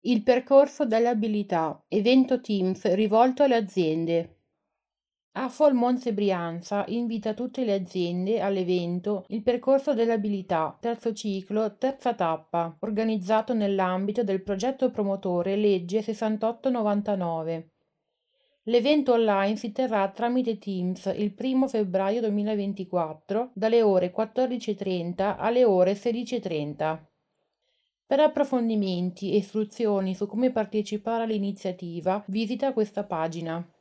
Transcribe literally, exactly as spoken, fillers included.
Il percorso delle abilità, evento Teams rivolto alle aziende. AFOL Monza e Brianza invita tutte le aziende all'evento Il percorso delle abilità, terzo ciclo, terza tappa, organizzato nell'ambito del progetto promotore legge sessantotto novantanove. L'evento online si terrà tramite Teams il primo febbraio duemilaventiquattro dalle ore quattordici e trenta alle ore sedici e trenta. Per approfondimenti e istruzioni su come partecipare all'iniziativa, visita questa pagina.